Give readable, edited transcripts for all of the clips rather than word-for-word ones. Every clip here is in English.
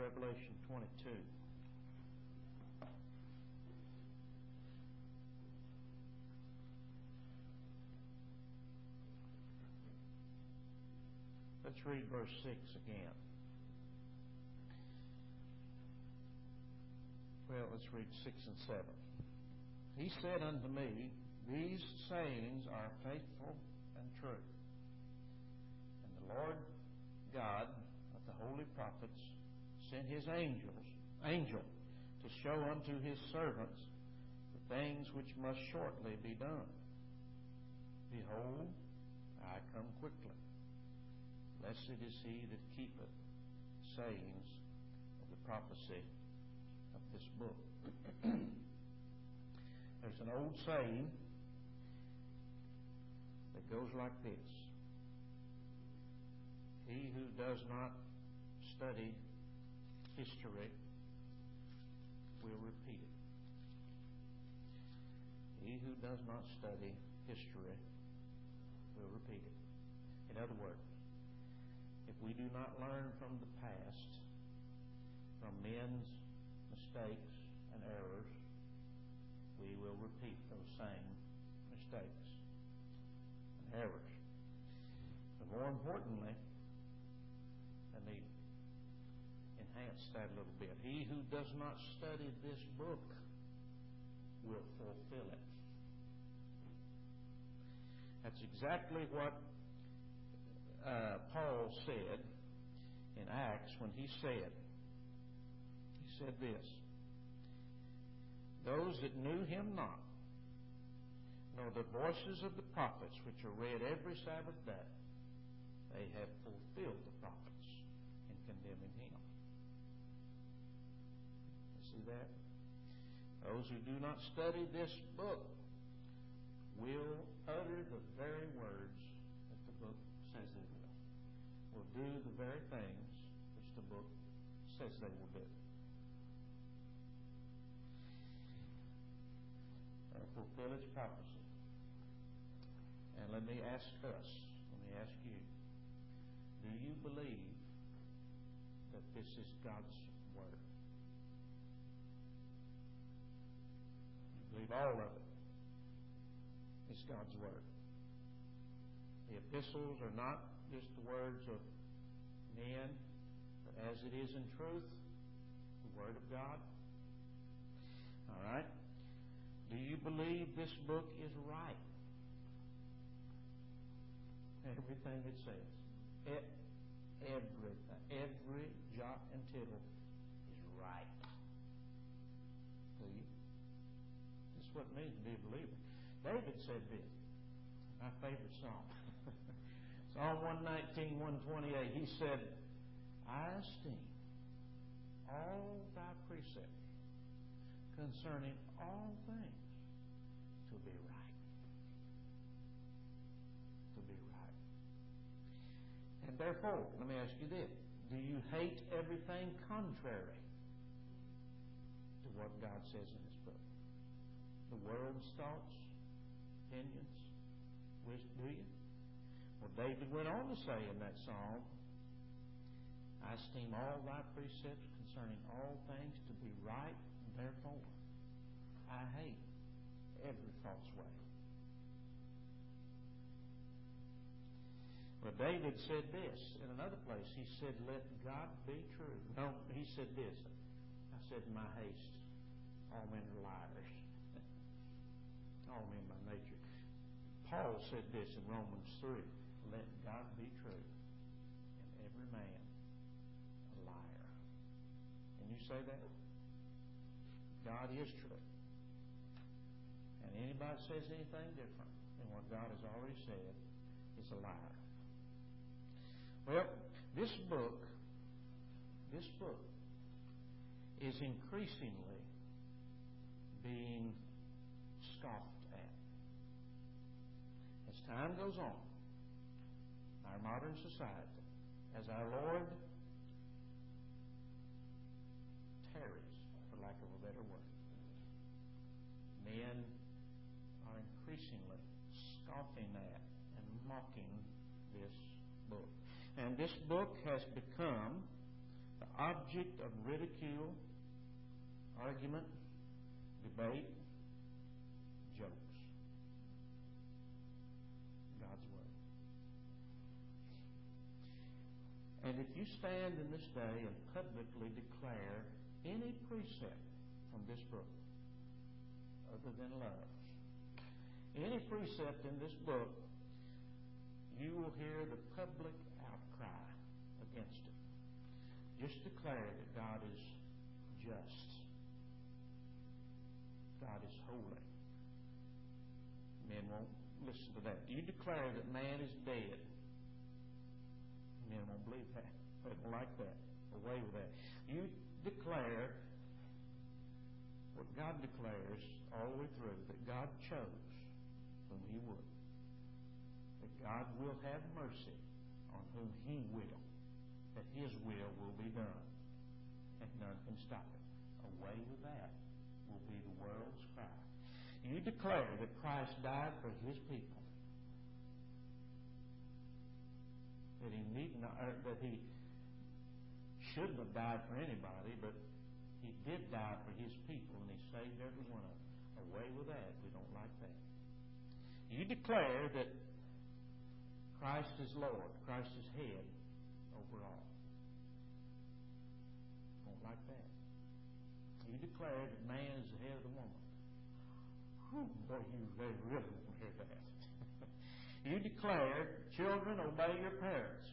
Revelation 22. Let's read verse 6 again. Well, let's read 6 and 7. He said unto me, These sayings are faithful and true. And the Lord God of the holy prophets sent His angel to show unto His servants the things which must shortly be done. Behold, I come quickly. Blessed is he that keepeth sayings of the prophecy of this book. There's an old saying that goes like this. He who does not study history will repeat it. He who does not study history will repeat it. In other words, if we do not learn from the past, from men's mistakes and errors, we will repeat those same mistakes and errors. But more importantly, let me enhance that a little bit. He who does not study this book will fulfill it. That's exactly what Paul said in Acts when he said this, Those that knew him not, nor the voices of the prophets which are read every Sabbath day, they have fulfilled the prophets in condemning him. You see that? Those who do not study this book will utter the very words that the book says they will do the very things which the book says they will do. They'll fulfill its prophecy. And let me ask you, do you believe that this is God's Word? You believe all of it is God's Word. The epistles are not just the words of men, but as it is in truth, the Word of God. All right? Do you believe this book is right? Everything it says. Everything. Every jot and tittle is right. Do you? This is what it means to be a believer. David said this. My favorite psalm. Psalm 119, 128. He said, I esteem all thy precepts concerning all things to be right. To be right. And therefore, let me ask you this. Do you hate everything contrary to what God says in His book? The world's thoughts, opinions, wisdom, do you? Well, David went on to say in that psalm, I esteem all thy precepts concerning all things to be right, and therefore I hate every false way. But David said this in another place. He said, let God be true. No, he said this. I said in my haste, all men are liars. All men by nature. Paul said this in Romans 3. Let God be true and every man a liar. Can you say that? God is true. And anybody says anything different than what God has already said is a liar. Well, this book is increasingly being scoffed at. As time goes on, our modern society, as our Lord tarries, for lack of a better word, men are increasingly scoffing at and mocking this book. And this book has become the object of ridicule, argument, debate, jokes. God's Word. And if you stand in this day and publicly declare any precept from this book, other than love, any precept in this book, you will hear the public outcry against it. Just declare that God is just. God is holy. Men won't listen to that. You declare that man is dead. Men won't believe that. They don't like that. Away with that. You declare what God declares all the way through, that God chose whom He would. That God will have mercy on whom He will. That His will be done. And none can stop it. Away with that will be the world's cry. You declare that Christ died for His people. That He that He shouldn't have died for anybody, but He did die for His people, and He saved every one of them. Away with that. We don't like that. You declare that Christ is Lord. Christ is head over all. Don't like that. You declare that man is the head of the woman. Whew, boy, they really want to hear that. You declare, children, obey your parents.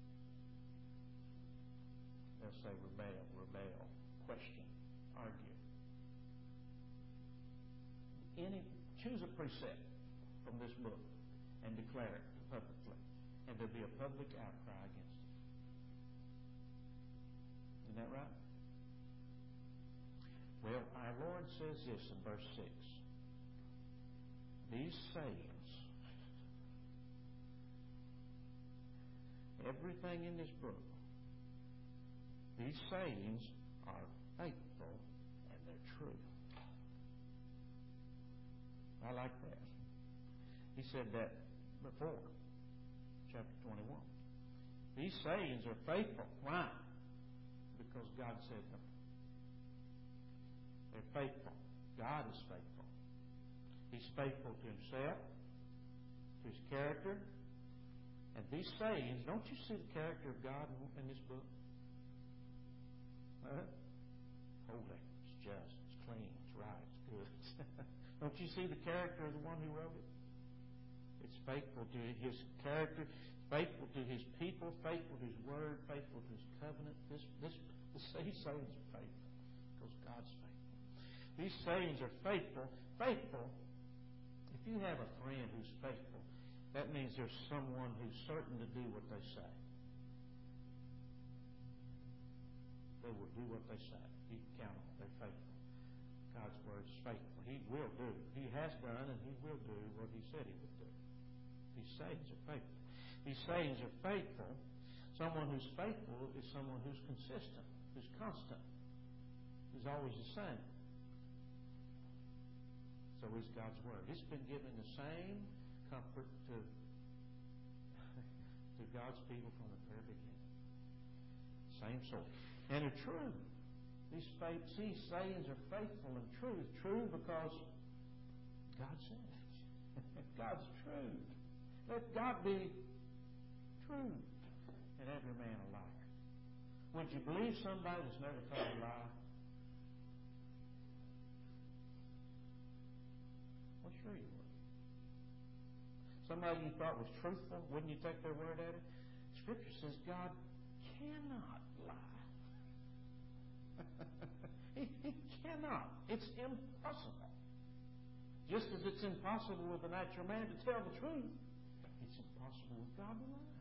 They'll say rebel, question, argue. Choose a precept from this book and declare it publicly. And there'll be a public outcry against it. Isn't that right? Well, our Lord says this in verse 6. These sayings, everything in this book, these sayings are faithful and they're true. I like that. He said that before, chapter 21. These sayings are faithful. Why? Because God said them. They're faithful. God is faithful. He's faithful to Himself, to His character. And these sayings, don't you see the character of God in this book? Holy, it's just, it's clean, it's right, it's good. Don't you see the character of the one who wrote it? It's faithful to His character, faithful to His people, faithful to His word, faithful to His covenant. These sayings are faithful because God's faithful. These sayings are faithful. Faithful. If you have a friend who's faithful, that means there's someone who's certain to do what they say. They will do what they say. You can count on them. They're faithful. God's word is faithful. He will do. He has done and He will do what He said He would do. These sayings are faithful. These sayings are faithful. Someone who's faithful is someone who's consistent, who's constant, who's always the same. So is God's word. It's been given the same comfort to God's people from the very beginning. Same sort. And they're true. These sayings are faithful and true. True because God said it. God's true. Let God be true and every man a liar. Would you believe somebody that's never told a lie? Well, sure you would. Somebody you thought was truthful, wouldn't you take their word at it? Scripture says God cannot lie. He cannot. It's impossible. Just as it's impossible with the natural man to tell the truth, it's impossible with God to lie.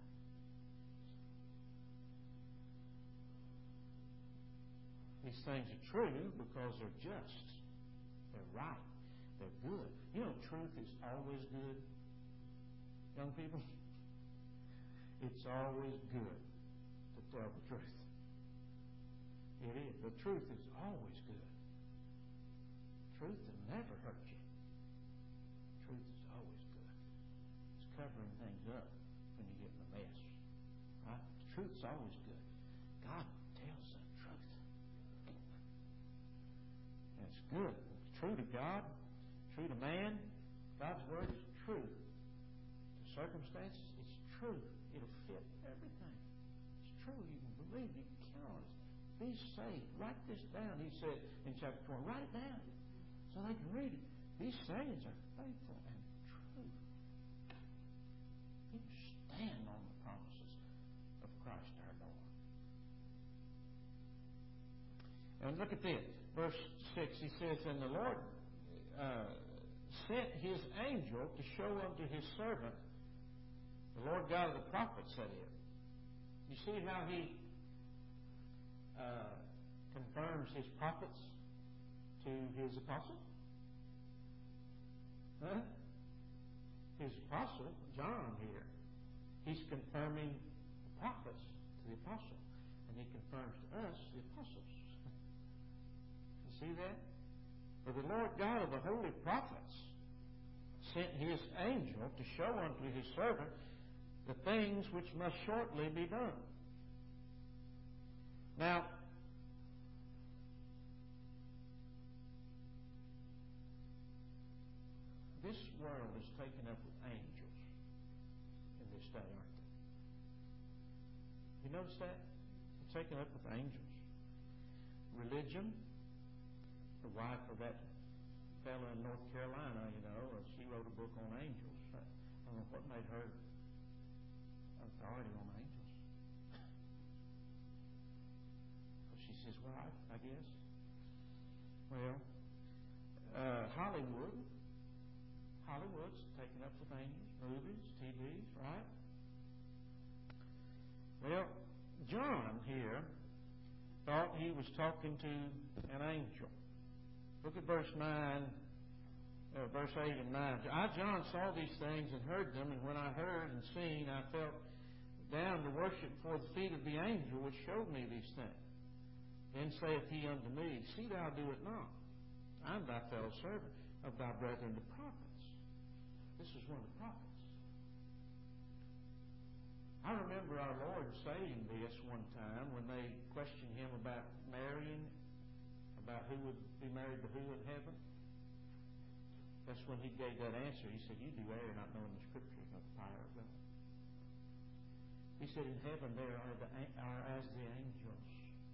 These things are true because they're just. They're right. They're good. You know, truth is always good, young people. It's always good to tell the truth. It is. The truth is always good. Truth will never hurt you. Truth is always good. It's covering things up when you get in a mess. Right? The truth's always good. God tells us good. It's true to God, true to man. God's Word is true. To circumstances, it's true. It'll fit everything. It's true. You can believe. You can count on it. Be saved. Write this down. He said in chapter 4, write it down so they can read it. These sayings are faithful and true. You stand on the promises of Christ our Lord. And look at this. Verse 6, he says, and the Lord sent His angel to show unto His servant, the Lord God of the prophets, that is. You see how He confirms His prophets to His apostle? Huh? His apostle, John here, he's confirming the prophets to the apostle. And he confirms to us, the apostles. You see that? For the Lord God of the holy prophets sent His angel to show unto His servant the things which must shortly be done. Now, this world is taken up with angels in this day, aren't they? You notice that? It's taken up with angels. Religion, the wife of that fellow in North Carolina, she wrote a book on angels. I don't know what made her authority on angels. Well, she says, wife, I guess. Well, Hollywood's taken up with angels, movies, TVs, right? Well, John here thought he was talking to an angel. Look at verse 8 and 9. I, John, saw these things and heard them, and when I heard and seen, I fell down to worship before the feet of the angel which showed me these things. Then saith he unto me, see thou do it not. I am thy fellow servant of thy brethren the prophets. This is one of the prophets. I remember our Lord saying this one time when they questioned Him about marrying, about who would be married to who in heaven. That's when He gave that answer. He said, you do err not knowing the Scriptures of the power of God. He said, in heaven there are as the angels.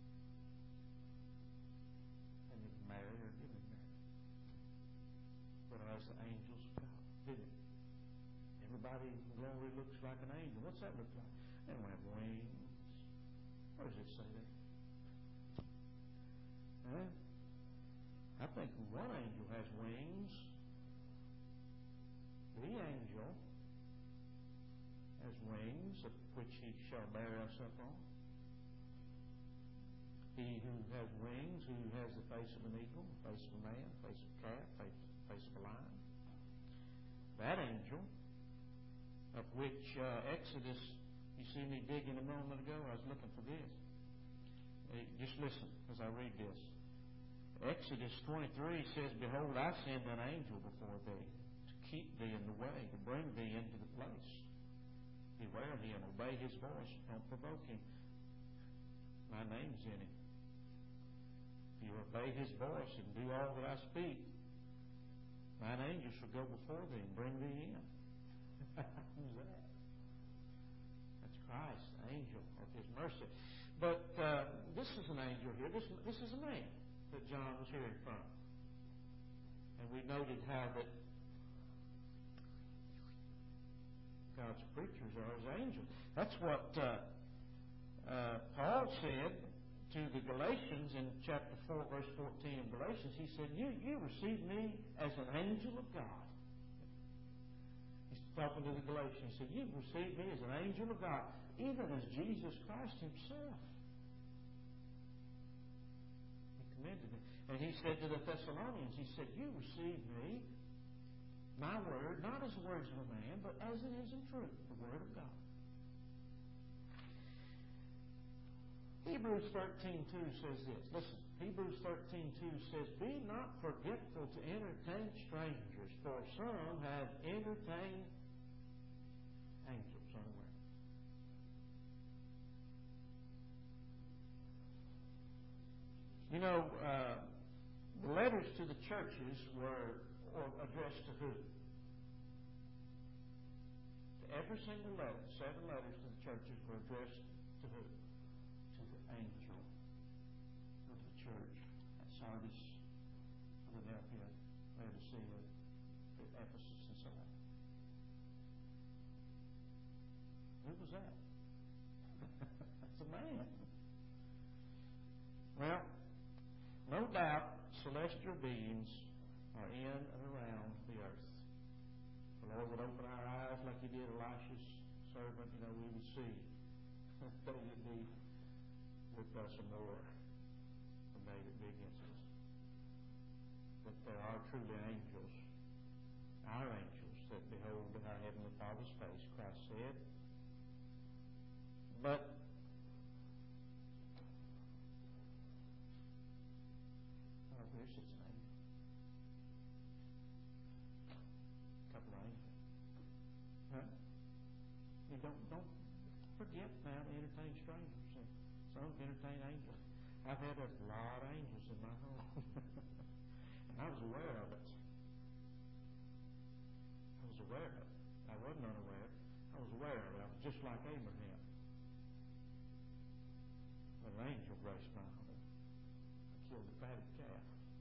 And you can marry or give them married. But as the angels of God. Didn't it? Everybody in glory looks like an angel. What's that look like? They don't have wings. Where does it say that? Huh? I think one angel has wings. The angel has wings, of which he shall bear us up on. He who has wings, who has the face of an eagle, the face of a man, the face of a calf, the face of a lion. That angel, of which Exodus, you see me digging a moment ago, I was looking for this. Just listen as I read this. Exodus 23 says, behold, I send an angel before thee to keep thee in the way, to bring thee into the place. Beware him, obey his voice, don't provoke him. My name's in him. If you obey his voice and do all that I speak, mine angel shall go before thee and bring thee in. Who's that? That's Christ, the angel of His mercy. But this is an angel here. This is a man that John was hearing from. And we noted how that God's preachers are His angels. That's what Paul said to the Galatians in chapter 4, verse 14 of Galatians. He said, you received me as an angel of God. He's talking to the Galatians. He said, you've received me as an angel of God, even as Jesus Christ Himself. He commended me. And he said to the Thessalonians, he said, you received me, my word, not as the words of a man, but as it is in truth, the Word of God. Hebrews 13:2 says this. Listen, Hebrews 13:2 says, be not forgetful to entertain strangers, for some have entertained angels unaware. You know, the letters to the churches were addressed to who? Every single letter, 7 letters to the churches were addressed to who? To the angel of the church at Sardis, Philadelphia, Laodicea, Ephesus, and so on. Who was that? That's a man. Well, no doubt celestial beings are in and around the earth. The Lord would open our eyes like He did Elisha's servant. We would see that He'd be with us more than David begins us. That there are truly angels, our angels, that behold in our Heavenly Father's face, Christ said. But there's such an angel. A couple of angels. Huh? You don't forget now to entertain strangers. Some entertain angels. I've had a lot of angels in my home. And I was aware of it. I was aware of it. I wasn't unaware. I was aware of it. I was just like Abraham. When an angel graced my home, I killed the fatted calf.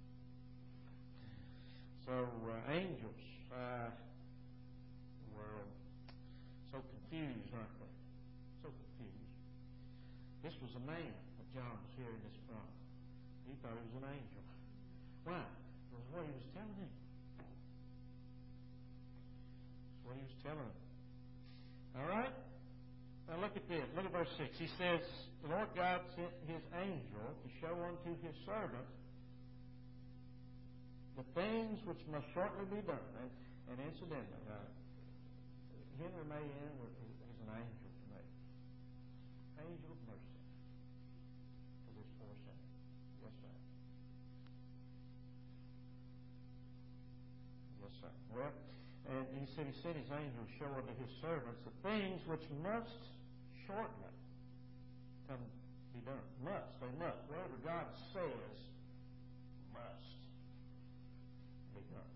So angels were so confused, aren't they? So confused. This was a man that John was hearing this from. He thought he was an angel. Why? Because what he was telling him. That's what he was telling him. All right? Now look at this. Look at verse 6. He says, the Lord God sent His angel to show unto His servant the things which must shortly be done. And incidentally, Henry Mayen is an angel to me. Angel of mercy to this poor sinner. Yes, sir. Yes, sir. Well, and he said He sent His angel to show unto His servants the things which must shortly come be done. Must. They must. Whatever God says must be done.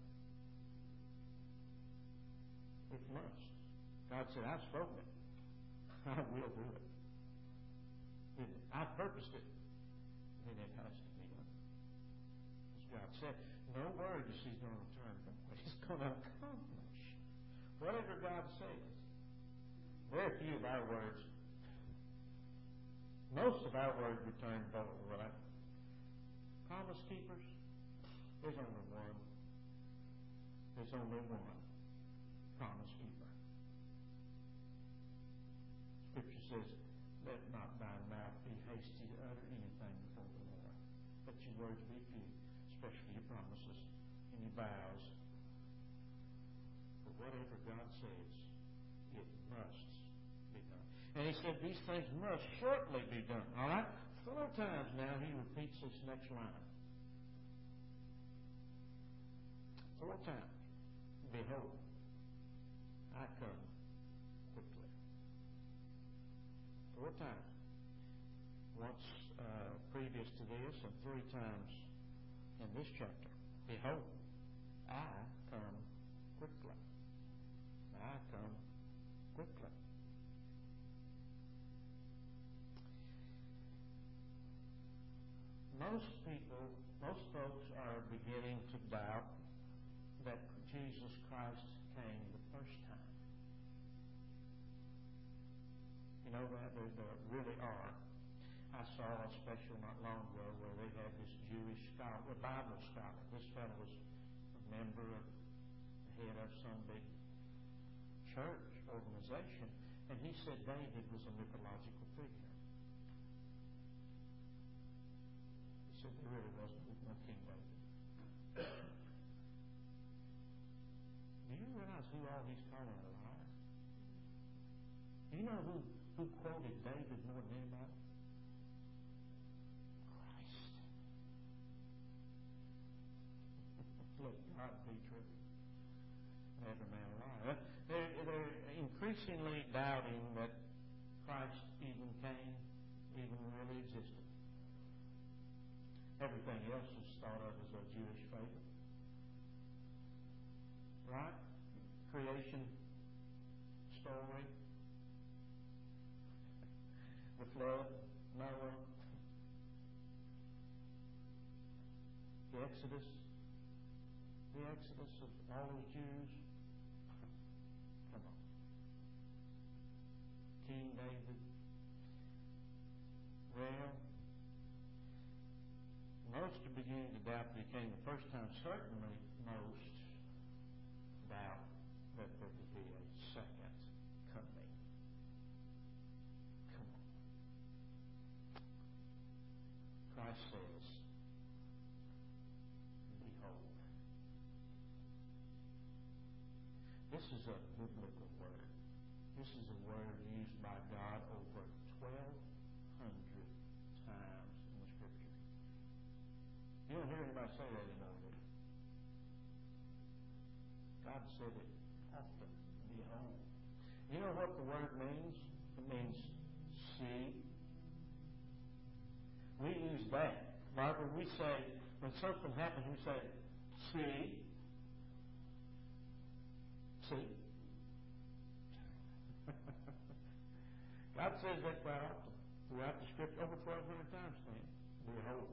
It must. God said, I've spoken it. I will do it. I've purposed it. Then it has to be done. As God said, no word is He's going to return from what He's going to accomplish. Whatever God says. Very few of our words, most of our words return void, right? Promise keepers, there's only one. There's only one promise keeper. Scripture says, let not thy mouth be hasty to utter anything before the Lord. Let your words be few, especially your promises and your vows. For whatever God says, it must be done. And He said these things must shortly be done. All right? 4 times now He repeats this next line. 4 times. Behold, I come quickly. 4 times. Once previous to this and 3 times in this chapter. Behold, I come quickly. I come quickly. Most folks are beginning to doubt that Jesus Christ came the first time. You know that? There really are. I saw a special not long ago where they had this Jewish scholar, a Bible scholar. This fellow was a member of the head of some big church organization, and he said David was a mythological figure. He said there really wasn't no King David. Do you realize who all he's calling a liar? Do you know who quoted David more than anybody? Christ. Let God be true. Every man a liar. They're increasingly doubting that Christ even came, even really existed. Everything else is thought of as a Jewish faith. Right? Creation story. The flood, Noah. The Exodus of all those Jews. Come on. King David. Well, most are beginning to doubt that he came the first time. Certainly most doubt that there would be a second coming. Come on. Christ says, behold. This is a biblical word. This is a word used by God over 1,200 times in the Scripture. You don't hear anybody say that anymore, do you? God said it often. Behold. You know what the word means? It means see. We use that. Barbara, we say, when something happens, we say, see. See. God says that quite often throughout the Scripture, over 1,200 times to him. Behold.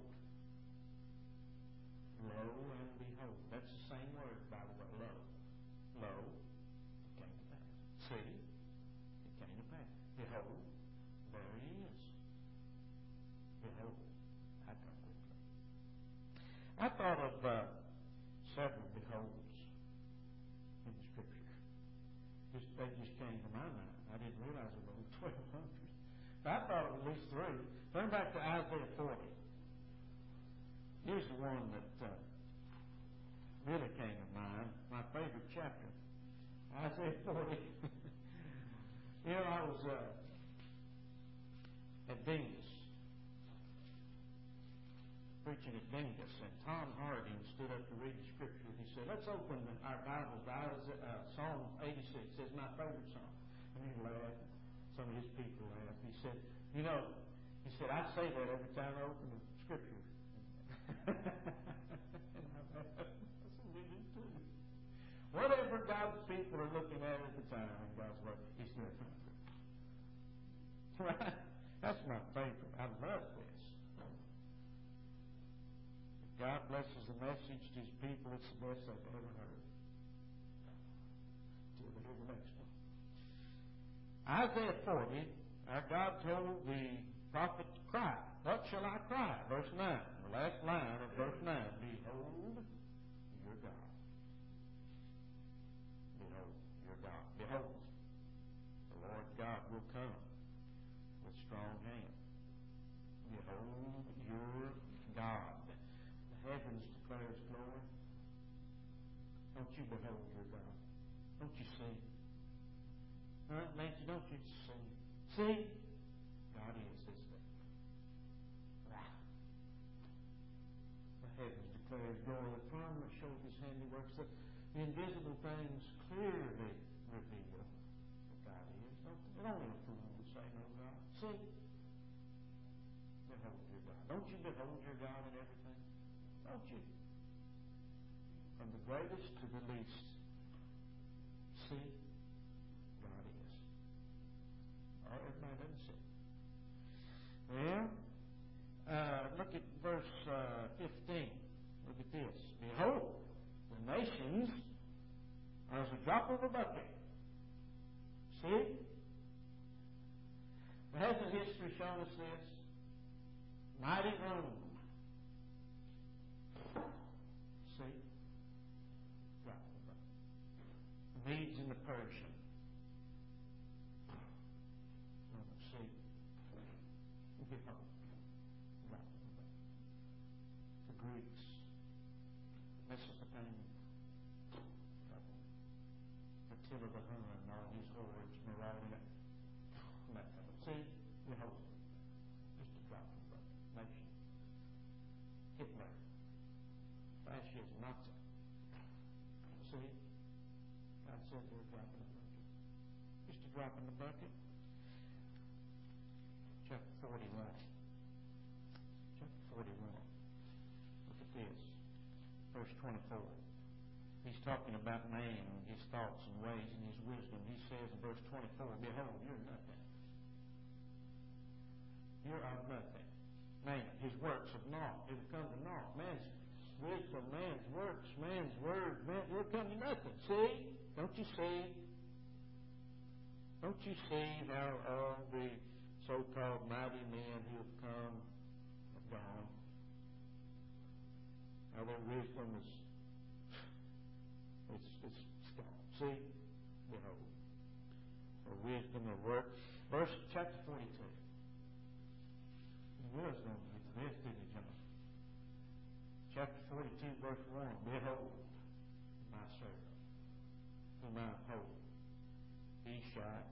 Lo and behold. That's the same word, by the way. Lo. Lo. It came to pass. See. It came to pass. Behold. There he is. Behold. I come quickly. I thought of several beholds in the Scripture. They just came to my mind. I didn't realize there were over 1,200. But I thought of at least three. Turn back to Isaiah 40. Here's the one that really came to mind. My favorite chapter. Isaiah 40. You know, I was at Dingus, preaching at Dingus, and Tom Harding stood up to read the Scripture. He said, let's open our Bibles to Psalm 86. It's my favorite song. And he laughed. Some of his people laughed. He said, you know, I say that every time I open the Scripture. And I laughed. I said, we do too. Whatever God's people are looking at the time in God's Word, He's their favorite. Right? That's my favorite. I love this. If God blesses the message to His people, it's the best I've ever heard. Till we hear the next one. Isaiah 40, our God told the prophet to cry. What shall I cry? Verse 9. The last line of verse 9. Behold your God. Behold your God. Behold, the Lord God will come with strong hand. Behold your God. The heavens declare His glory. Don't you behold your God? Don't you see? Nancy, don't you see? See? God is, isn't it? Wow. The heavens declare His glory. The firmament shows His handiworks. The invisible things clearly reveal that God is. It only a fool would say no God. See? Behold your God. Don't you behold your God in everything? Don't you? From the greatest to the least. See? God is. Oh, everybody doesn't see. Well, look at verse 15. Look at this. Behold, the nations are as a drop of a bucket. See? Hasn't history shown us this? Mighty Rome. See? Drop of a bucket. The Medes and the Persians. See? Behold. Drop of a bucket. The Greeks. Mesopotamia. Attila the Hun and all his hordes marauding it. See? Behold. Just a drop of a nation. Hitler. Fascist. Nazi. See? God said they're a drop in the bucket. Just a drop in the bucket. Chapter 41. Chapter 41. this. Verse 24. He's talking about man and his thoughts and ways and his wisdom. He says in verse 24, behold, you're nothing. You're of nothing. Man, his works of naught. It will come to naught. Man's wisdom, man's works, man's word, man, it will come to nothing. See? Don't you see? Don't you see how all the so-called mighty men who have come have gone? How their wisdom is it's gone. See? Behold. Their wisdom, their work. Verse chapter 42. Wisdom is this, didn't he, John? Chapter 42, verse 1. Behold, my servant, whom I uphold. He shall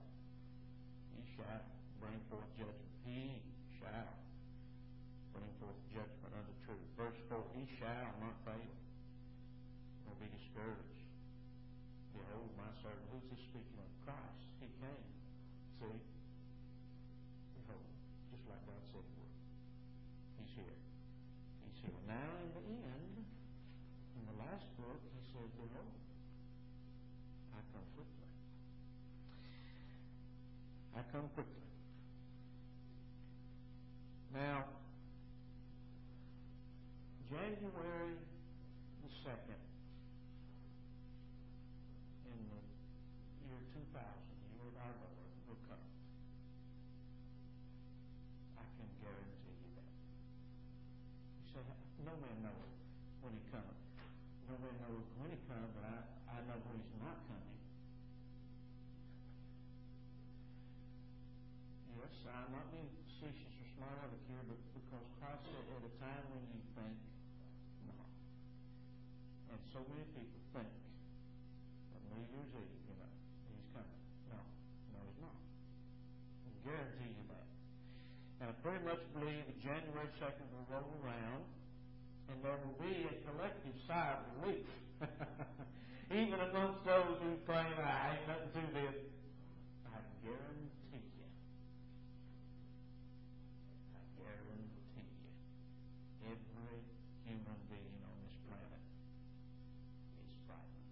bring forth judgment. He shall bring forth judgment unto truth. Verse 4. He shall not fail, nor be discouraged. Behold, my servant. Who's this speaking of? Christ. He came. See? Behold, just like God said he would. He's here. He's here. Now in the end, in the last book, he says, behold, I come quickly. I come quickly. Now, January the 2nd, in the year 2000, year of our Lord, will come. I can guarantee you that. You say, no man knows when he comes. No man knows when he comes, but I know when he's not coming. Yes, I'm not being facetious or smart aleck here, but because Christ said at a time when you think not. And so many people think that New Year's Eve, he's coming. No, he's not. I guarantee you that. And I pretty much believe that January 2nd will roll around, and there will be a collective sigh of relief. Even amongst those who claim, I ain't nothing to this. I guarantee you. Every human being on this planet is frightened.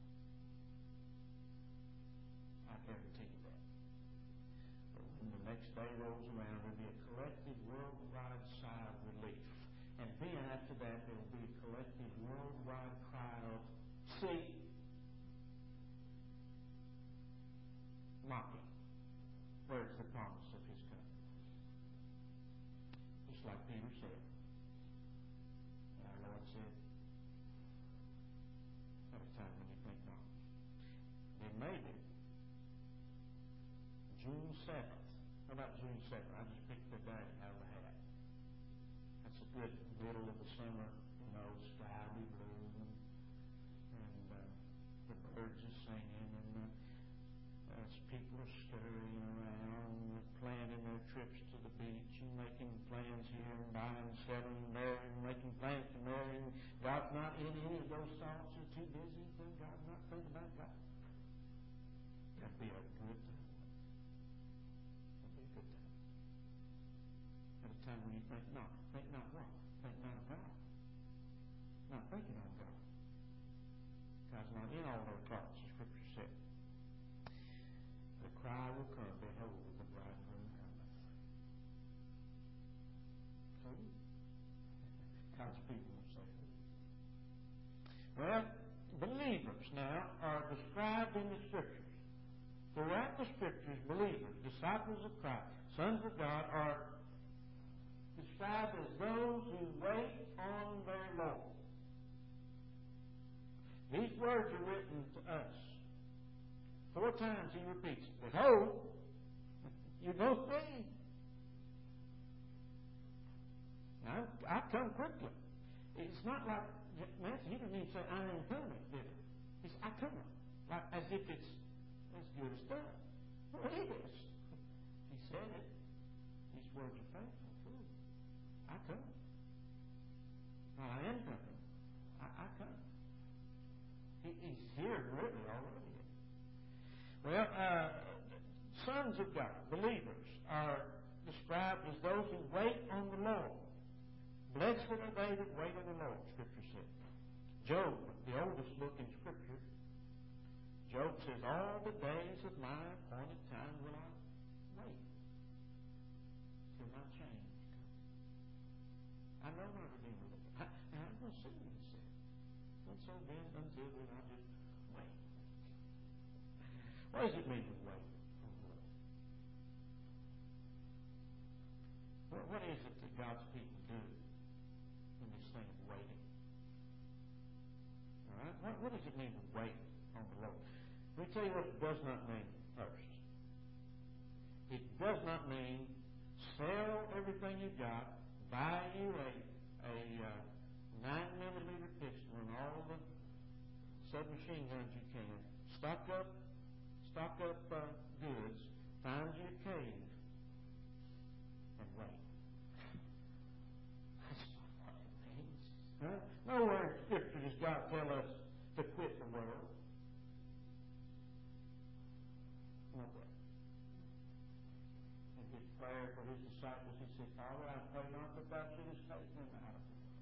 I guarantee you that. But when the next day rolls around, there will be a collective worldwide sigh of relief. And then after that, there will be a collective worldwide cry of, see, mocking. Where's the promise of his coming? Just like Peter said. Our Lord said, at a time when you think not. Then maybe June 7th. How about June 7th? I just picked the day out of the hat. That's a good middle of the summer, sky be blue, and the birds are singing, and people are scurrying around, planning their trips to the beach, and making plans here, and buying, selling, marrying, making plans to marry. And God's not in any of those thoughts. You're too busy. God's not thinking about God. That'd be a good time. That'd be a good time. At a time when you think not. Think not what? Think not of God. Not thinking on God. God's not in all their thoughts, the Scripture said. The cry will come, behold, the bridegroom cometh. See? God's people will say who? Well, believers now are described in the Scriptures. Throughout the Scriptures, believers, disciples of Christ, sons of God, are described as those who wait on their Lord. These words are written to us. 4 times he repeats, behold, you're going to see. Now, I come quickly. It's not like, Matthew, he didn't even say, I am coming, did he? He said, I come. Like, as if it's as good as done. Well, it is. He said it. These words are faithful, true. I come. Well, I am coming. I come. He's here really already. Well, sons of God, believers, are described as those who wait on the Lord. Blessed are they that wait on the Lord, Scripture says. Job, the oldest book in Scripture, Job says, all the days of my appointed time will I wait till my change comes. I know my Redeemer. And I'm going to see him, he said. And so then, until then, I just wait. What does it mean to wait for the Lord? What is it that God's people do in this thing of waiting? All right? What does it mean to wait on the Lord? Let me tell you what it does not mean first. It does not mean sell everything you've got, buy you a 9mm pistol and all the submachine guns you can, stock up goods, find you a cave, and wait. That's not what it means. Huh? Nowhere in Scripture does God tell us to quit the world. Nowhere. In his prayer for his disciples, he said, Father, I pray not that thou shouldest take them out of the world,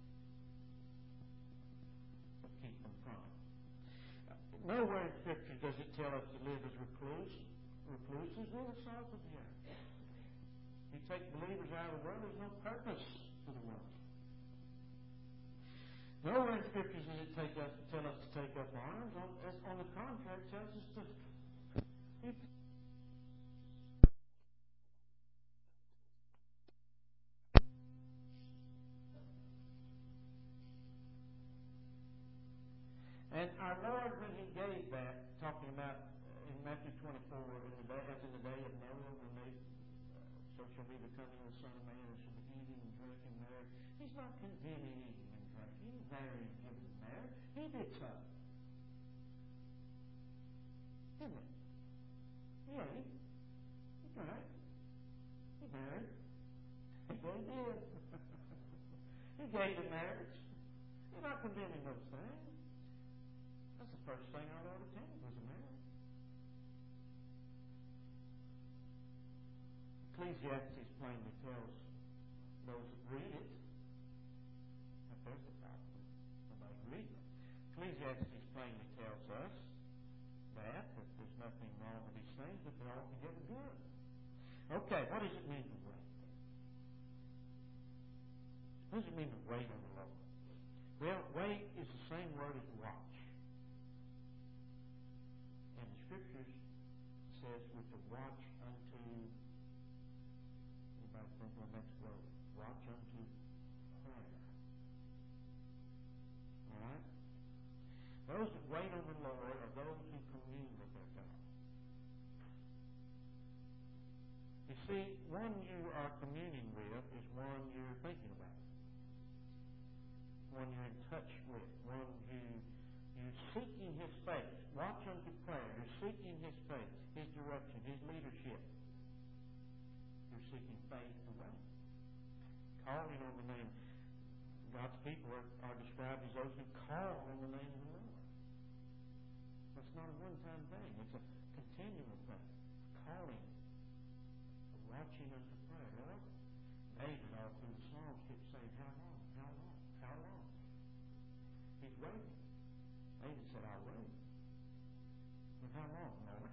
but keep them from it. Nowhere in Scripture does it tell us to live as recluses. Recluses are the salt of the earth. You take believers out of the world, there's no purpose to the world. Nowhere in Scripture does it tell us to take up arms. On the contrary, it tells us to. And our Lord, when He gave that, talking about in Matthew 24, as in the day of Noah, when so shall be the coming of the Son of Man, and shall be eating and drinking marriage. He's not condemning eating and drinking. He didn't marry and give them marriage. He did so. Didn't he? Yeah, he drank. He married. He did. He gave the marriage. He's not condemning those things. That's the first thing our Lord attended was a marriage. Ecclesiastes plainly tells those that read it that there's the problem. Nobody reads it. Ecclesiastes plainly tells us that there's nothing wrong with these things, but they're altogether good. Okay, what does it mean to wait? What does it mean to wait on the Lord? Well, wait is the same word as watch. And the Scriptures says we're to watch unto, anybody think of the next word? Watch unto prayer. All right? Those that wait on the Lord are those who commune with their God. You see, one you are communing with is one you're thinking about, one you're in touch with, one you're seeking His face. Watch unto prayer. You're seeking His face, His direction, His leadership. You're seeking faith to wait. Calling on the name. God's people are described as those who call on the name of the Lord. That's not a one-time thing. It's a continual thing. Calling. Watching unto prayer. Lord, David all through the Psalms kept saying, how long? How long? How long? He's waiting. David said, I'll wait. But how long, Lord?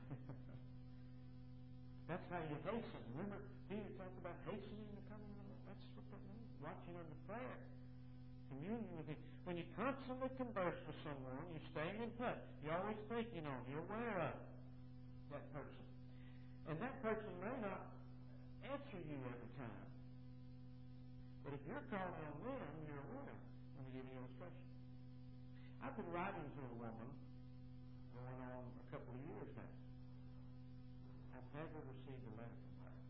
That's how you hasten. Remember, Peter talked about hastening the coming of the Lord. That's what that means. Watching unto prayer. Communion with Him. When you constantly converse with someone, you're staying in touch. You're always thinking on, you're aware of that person. And that person may not answer you every time. But if you're calling on them, you're aware. Let me give you an illustration. I've been writing to a woman going on a couple of years now. I've never received a letter from her.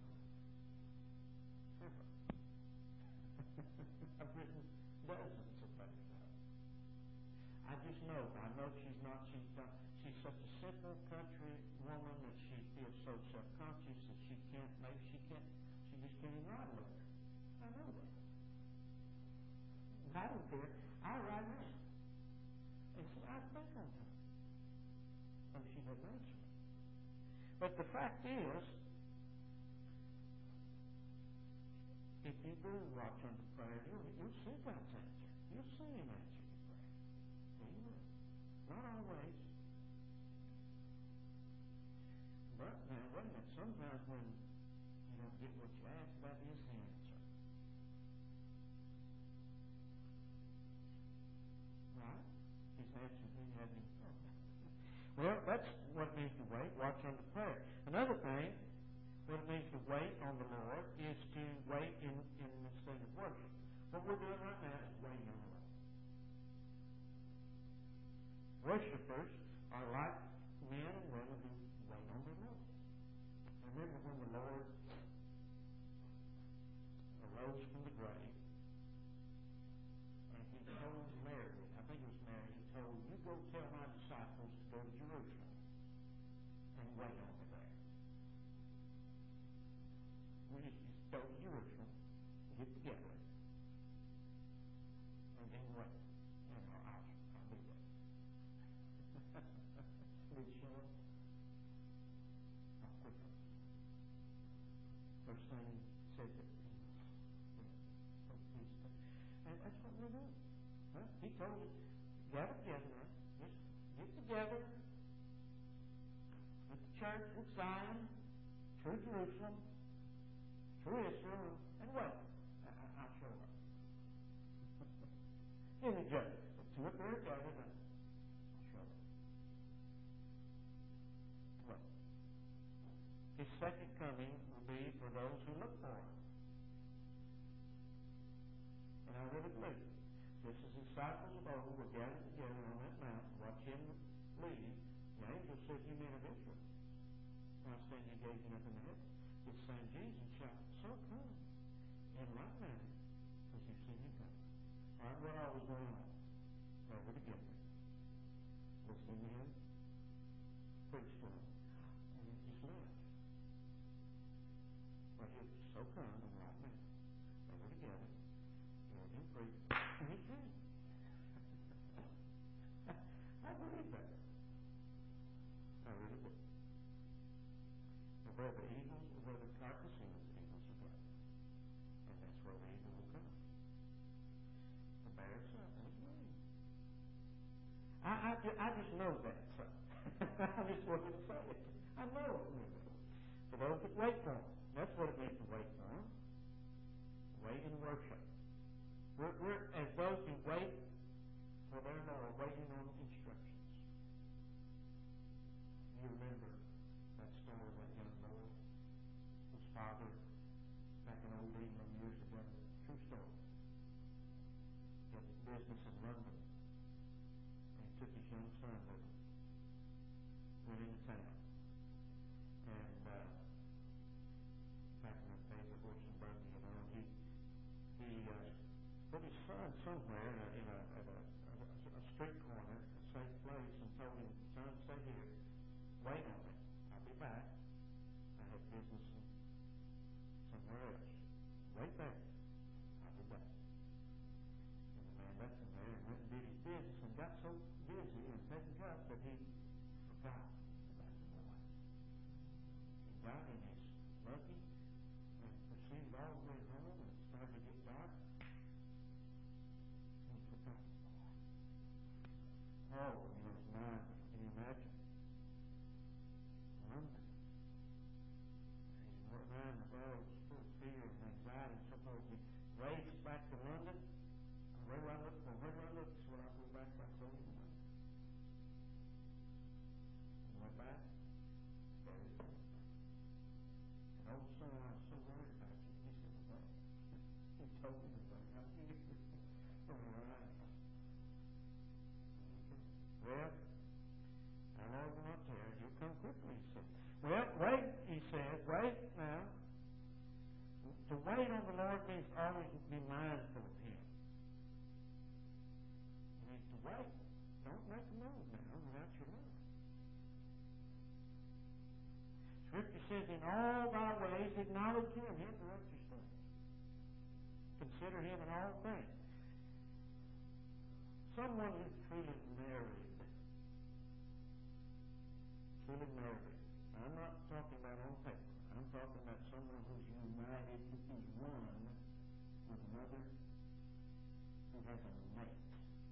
Never. I've written dozens of letters to her. I just know. I know she's such a simple country woman that she feels so self-conscious that she just can't even write a letter. I know that. I don't care. I write her. And so I think on her. And she doesn't answer me. But the fact is, if you do watch under prayer, you'll see God's answer. You'll see Him answer your prayer. He will. Not always. But now, wait a minute. Sometimes when you don't get what you ask, that is the answer. Right? He's answered when you haven't even thought. Well, that's what it means to wait. Watch under prayer. Another thing, what it means to wait on the Lord is to wait in the state of worship. What we're doing right now is waiting on the Lord. Worshippers are like men and women who wait on the Lord. Remember when the Lord arose from the grave and He told Mary, I think it was Mary, He told, you go tell my disciples to go to Jerusalem and wait on me there. We just go to Jerusalem, get together, and then wait. And I'll be there. Did you show up? How quickly. First thing He said to them, and that's what we're doing. Huh? He told us, gather together now. Just get together with the church, with Zion, through Jerusalem, through Israel, and wait. I'll show up. In the judges. Two or three are gathered, and I'll show up. Wait. His second coming will be for those who look for Him. And I really believe it. Just as the disciples of old were gathered together on that mountain, watch Him lead, the angel said, you men of Israel, now stand ye gazing up in the heavens. This same Jesus shouted, so come, in like manner as you've seen Him come. All right, what all was going on? Gather together, listening to Him, preach to Him, and then just left. But He was so come in like manner. They were together. Him preach, and He came. I believe that. I really do. But whether eagles or whether carcasses, eagles are gathered. And that's where the eagle will come. The bear son is waiting. I just know that, son. I just want to say it. I know it really. For those that wait for Him. That's what it means to wait for Him. Wait and worship. We're as those who wait for their Lord, waiting on instructions. You remember that story of that young boy whose father, back in old England years ago, true story. He had business in London, and he took his young son with him. Went into town, and back in the days of horse and buggy, he put his son somewhere at a street corner, a safe place, and told him, son, stay here. Wait on me. I'll be back. I have business somewhere else. Wait there. I'll be back. And the man left him there and went and did his business and got so busy and taken up that he forgot about the boy. He got in his buggy and proceeded all the way home, and it started to get dark. Oh, in his mind, can you imagine? London. His mind was all full of fear and anxiety. Suppose he raced back to London. Where do I look for? Where do I look? So I go back like so in London. He went back. There he was. And old son, I was so worried about you. He said, well, he told me about how you all right. Well, how long will not tarry? He'll come quickly, he said. Well, wait, he said. Wait now. To wait on the Lord means always be mindful of Him. You need to wait. Don't make a move now without your Lord. Scripture says, in all thy ways acknowledge Him. He'll direct your steps. Consider Him in all things. Someone who's truly married. I'm not talking about on paper. I'm talking about someone who's united, who's one mother who has a mate.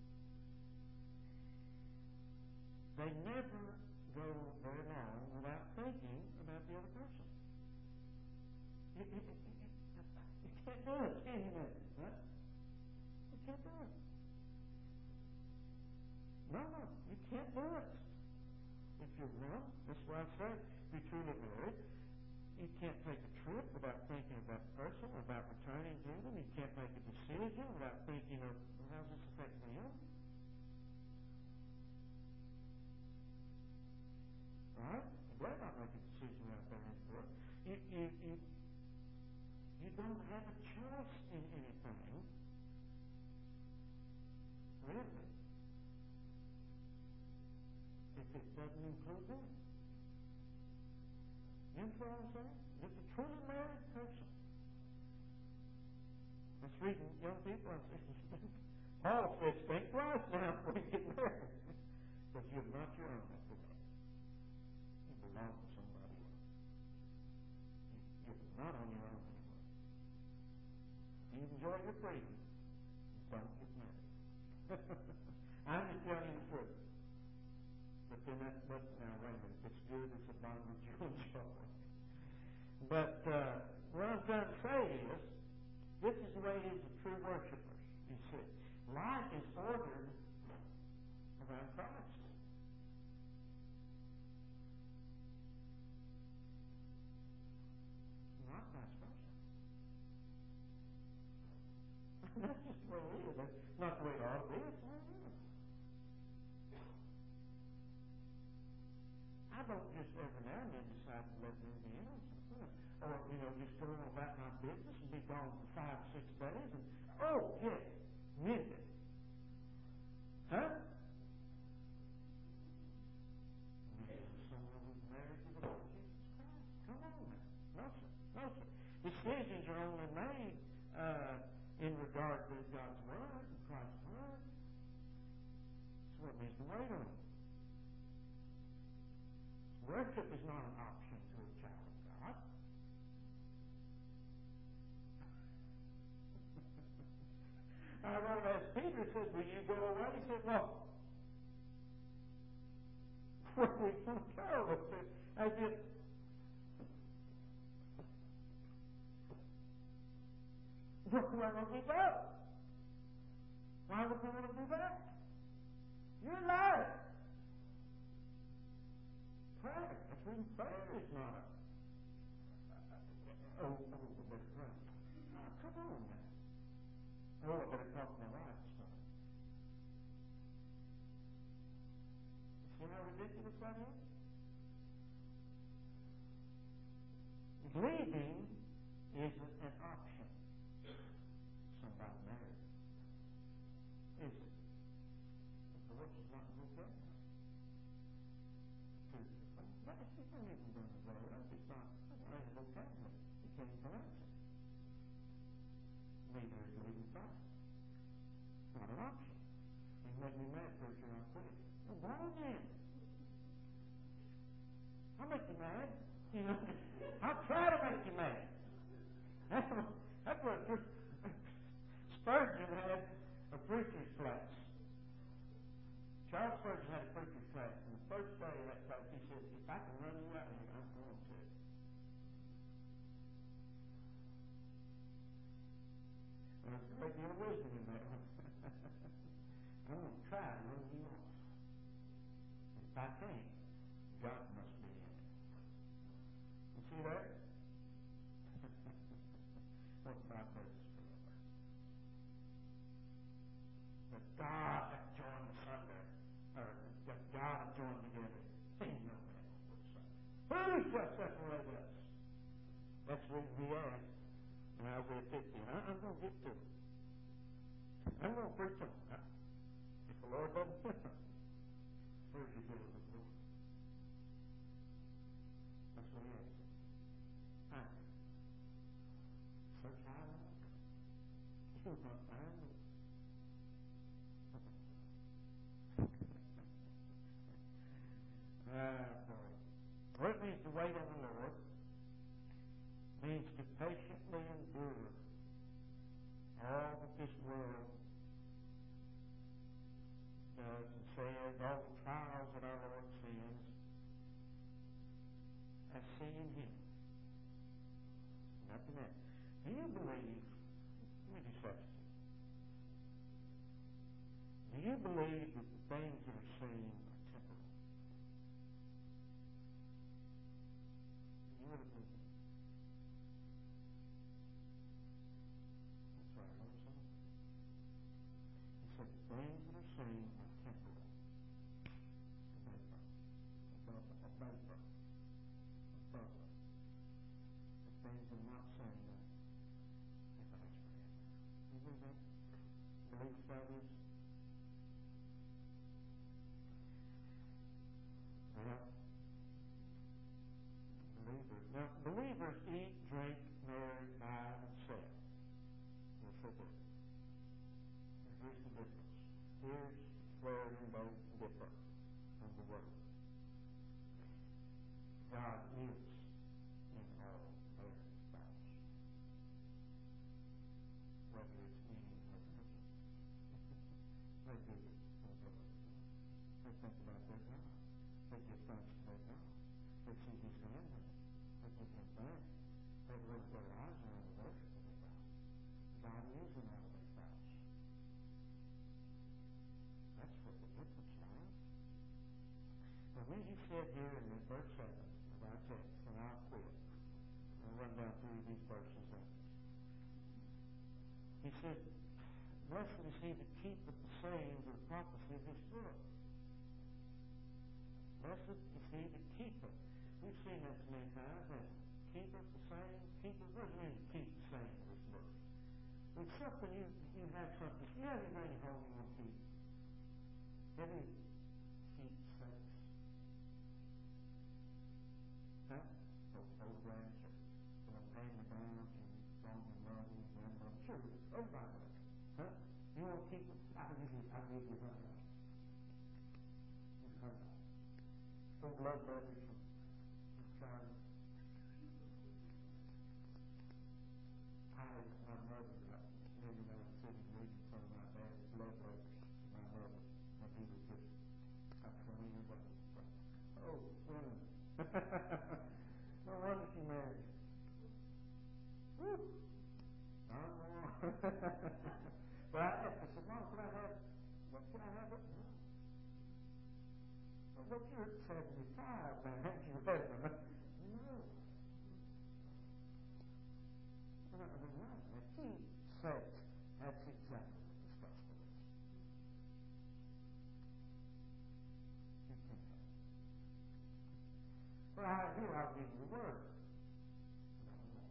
They never go very long without thinking about the other person. You can't do it, can you? Right? You can't do it. No, you can't do it. If you're one, that's why I say, if you're truly married, you can't take a trip without thinking about the person, about returning to them. You can't make a decision without thinking of, well, how does this affect them? Right? You better not make a decision without thinking for it. You don't have a choice in anything, really, if it doesn't include them. You understand what I'm saying? It's a truly married person. I was reading young people, I said, Paul says, think twice now before you get married. Because you're not your own after that. You belong to somebody else. You're not on your own anymore. You enjoy your freedom. Don't get married. I'm just telling you the truth. But then now wait a minute, it's good, it's a bondage you enjoy. But what I'm trying to say is, this is the way it is with true worshipers. You see, life is ordered around Christ. Not vice versa. That's just the way it is. That's not the way it ought to be. It's the way it is. I don't just every now and then decide to let them be innocent. Or, just go on about my business and be gone for 5 or 6 days and, mend it. Huh? Someone who's married to the Lord Jesus Christ. Come on now. No, sir. No, sir. Decisions are only made in regard to God's Word and Christ's Word. That's what needs to wait on. Worship is not an option to a child of God. I remember as Peter said, will you go away? He said, no. We're so terrible. As if where would we go? Why would we want to do that? You're lying. Prayer. That's when prayer is not. Better pray. Come on now. I better talk to my wife this morning. See how ridiculous that is? Leaving isn't an option. Somebody married. Is it? Divorce is not an okay. But if you don't even bring the word up, it's not a vocabulary. You can't pronounce it. Neither is leaving Christ. It's not an option. You make me mad, preacher, I'll quit. Well, go on then. I'll make you mad. I'll try to make you mad. That's what Spurgeon had a preacher's class. Charles Spurgeon had a preacher's class, and the first day of that class, he said, if I can run you out of here, I'm going to. And there's a great deal of wisdom in that. I'm going to try to run you off. If I can't, God must be in it. You see that? What about this forever? That God hath joined asunder, or that God hath joined together. Ain't no man will separate. Who shall separate us? That's what we asked in Isaiah 50. I'm going to get to it. I'm going to preach on it. If the Lord doesn't quit them, where's your bill of the Lord? That's what he asked. Find it. Search high and low. You will not find it. What it means to wait on the Lord means to patiently endure all that this world does and says, all the trials that our Lord sends, as seeing Him. Nothing else. Do you believe, let me just ask you, do you believe that the things that are seen are temporal? Do you really believe that? That's right, Lord son. He said the things that are seen are temporal. A vapor. A vapor. A vapor. The things that are not seen are last forever. You believe that? Believe that is? Now, believers eat, drink, marry, buy, and sell. Yes, they do. Here's the difference. Here's where they differ from the world. God is in all their thoughts. Whether it's eating or drinking. They do it for the Lord. They think about their God. They give thanks to their God. They see His hand in it. They give Him thanks. They live their lives around the worship of their God. God is in all their thoughts. That's what the difference is. Now, when He said here in verse 7 of our text, and I'll quit, I'll run down through these verses up. He said, blessed is he that keepeth the sayings of the prophecy of this book. Blessed is he that keepeth. We've seen that so many times now. Keepeth the saying, keepeth. What does it mean to keep the saying of this book? It's something you have something. You have anything at home you want to keep. Have you keep sayings? Huh? Photographs or hand-me-downs from your mother and grandmother. Sure, everybody does. Huh? You want to keep them? I'll give you $100. Some love letters from Charlie. My mother got living in the city reading from my dad's love letters to my mother when he was just about 20 years old. Oh, women. No wonder she married. Woo! I don't know. But I asked, I said, Mom, can I have it? But you're 75, man. Haven't you read them? No. The key says that's exactly what this gospel is. You can't have it. Well, here I'll give you the word. No.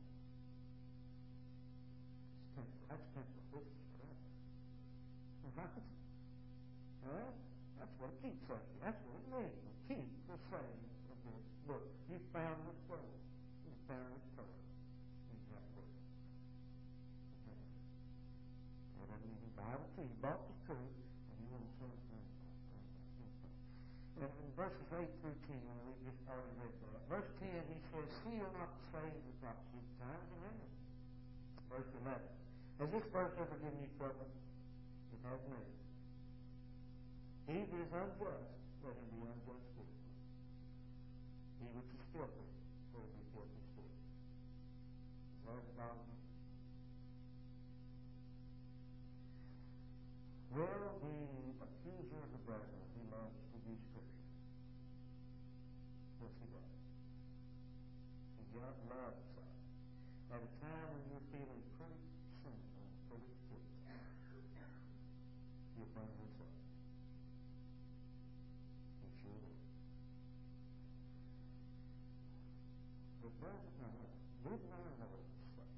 It's temporal. That's temporal. This is forever. Right? Huh? That's what it keeps saying. That's what it means. Keep the saying of this book. You found this word. You found this Torah. In that word. And I mean, the Bible says you bought the truth and you want to sell it for and in verses 8 through 10, we just already read that. Verse 10, he says, seal not the saying of the prophecy of times and hand. Verse 11. Has this verse ever given you trouble? It has me. He that is unjust, let him be unjust still. He which is filthy, let him be filthy still. Does that bother you? Well, the accuser of the brethren, he loves to use Scripture. Yes, he does. He loves that. At a time when you're feeling pretty sinful, pretty filthy, you'll bring this up. He sure will. But didn't our Lord say,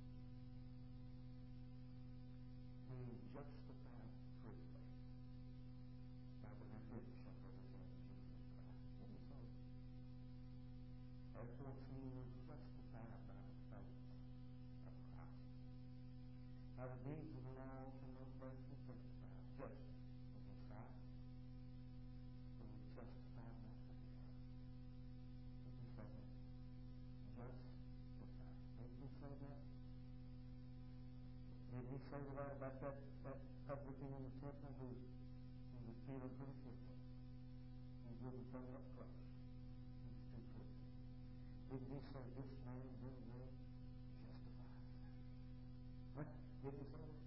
being justified freely by the redemption of his name, Jesus Christ? What did he say? Therefore, he was justified by the faith of Christ. By the deeds of the law and no flesh can testify. Just in his sight. He was justified by faith. Did he say that? Justified. Did he say that? Did he he say to that about that publican in the temple who was feeling pretty quickly? He wouldn't come up close. He was too quick. Didn't he say this man will well justified? What? Didn't he say that?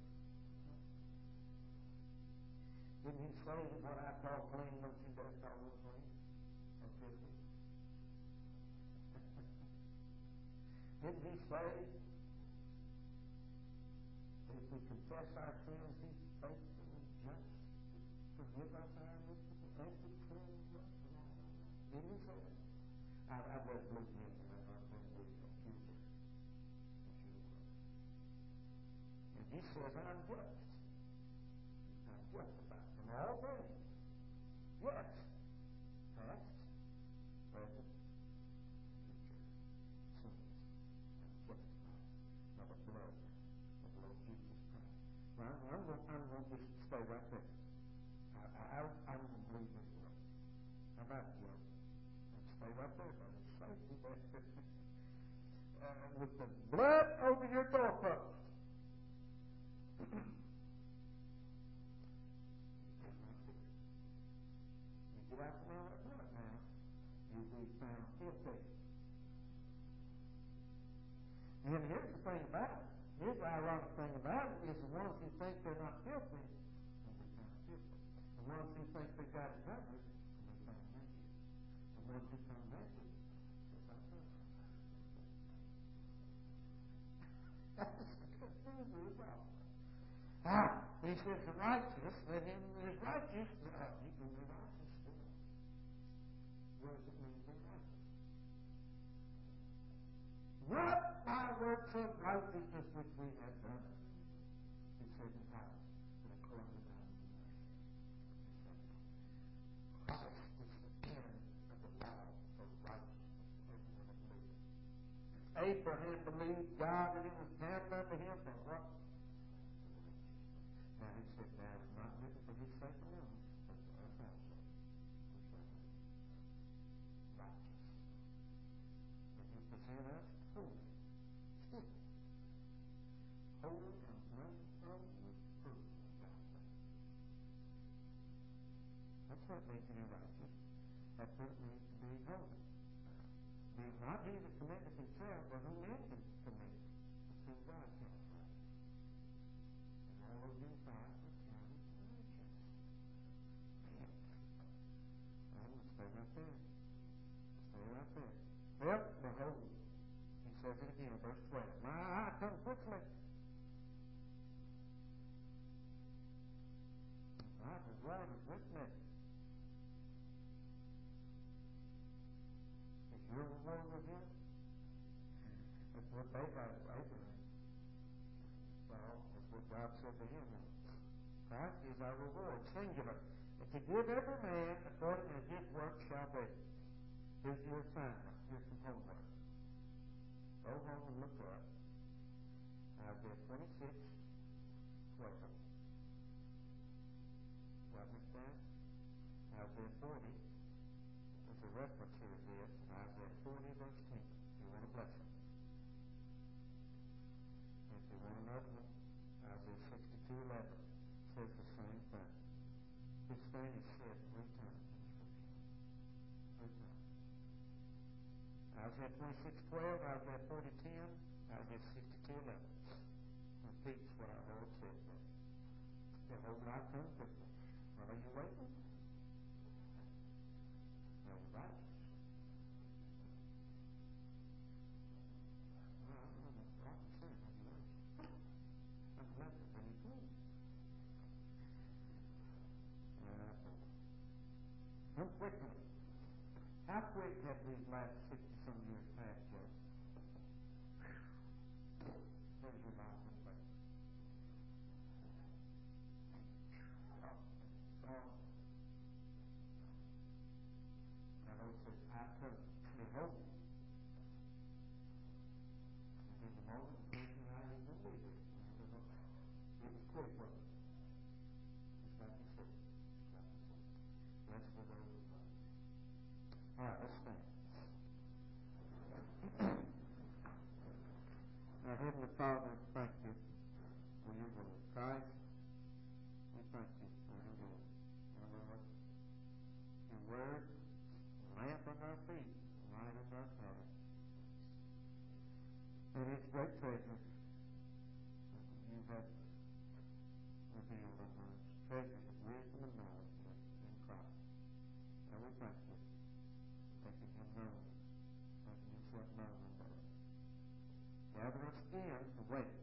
Didn't he say that what I call clean, don't you dare call unclean? Or filthy? Didn't he say that if we confess our sins, he's faithful and just to forgive us our iniquities and to cleanse us from all unrighteousness? Didn't he say that? I've read Luke in and I'm not going to read that. And he says, I'm just. I'm justified from all things. Yes. Past, present, future. Sins. I'm justified by the blood of the Lord Jesus Christ. Now, I'm going to just stay right there. I'm going to believe this way. How about it, Joe? Stay right there, brother. It's safety there. With the blood over your doorpost. You get out from all that blood now, you'll be found guilty. And here's the thing about it. Here's the ironic thing about it is the ones who think they're not guilty will be found guilty. The ones who think they got it covered will be found naked. The ones who come naked will be found guilty. That's the good news of the gospel. He says the righteous, let him that is righteous, he can be righteous still. What does it mean to be righteous? Not by works of righteousness which we have done. He says in how? But according to God's mercy. Christ is the end of the law for righteousness to everyone that believes. Abraham believed God and it was counted unto him for what? Now he said, that is not written for his sake alone, but for us also. Righteous. And he present us holy. Holy and unreprovable of God's sight. That's what it means to be righteous. That's what it means to be holy. Be not he that commendeth himself, but whom men can commend. That's whom God counts right. And all those inside are counted righteous. I'm going to stay right there. Stay right there. Well, behold, he says it again, verse 12. My eye come quickly. My reward is with me. Is your reward with him? That's what they got at Abraham. Well, that's what God said to him. Christ is our reward, singular. And to give every man according as his work shall be. Here's your assignment. Here's some homework. Go home and look up Isaiah 26, 12. Write this down. Isaiah 40. There's a reference here to this. Isaiah 40, verse 10. You want a blessing. If you want another one, Isaiah 62, 11 says the same thing. This thing is said 3 times in Scripture. 3 times. Isaiah 26, 12, Isaiah 40, 10, Isaiah 62, 11. Repeats what our Lord said there. Behold, I come quickly. Are you waiting? Are you righteous? No, I don't know. I can say, are you righteous? I'm blessed when you do. Come quickly. How quick have these last 60-some years passed, Joe? What is your life look like? Our Lord says, I come. Behold. And there's a moment in person I ain't going to be there. It was quick, wasn't it? Just like you said. Just like you said. Blessed are those who love. All right, let's stand. Our Heavenly Father, thank you for your word. Christ, we thank you for your word. Our Lord, your word, lamp on our feet, light on our path. It is great treasure that you have revealed in us, treasures of wisdom and knowledge in Christ. And we thank you, making him known, making yourself known unto us. Gather us again to wait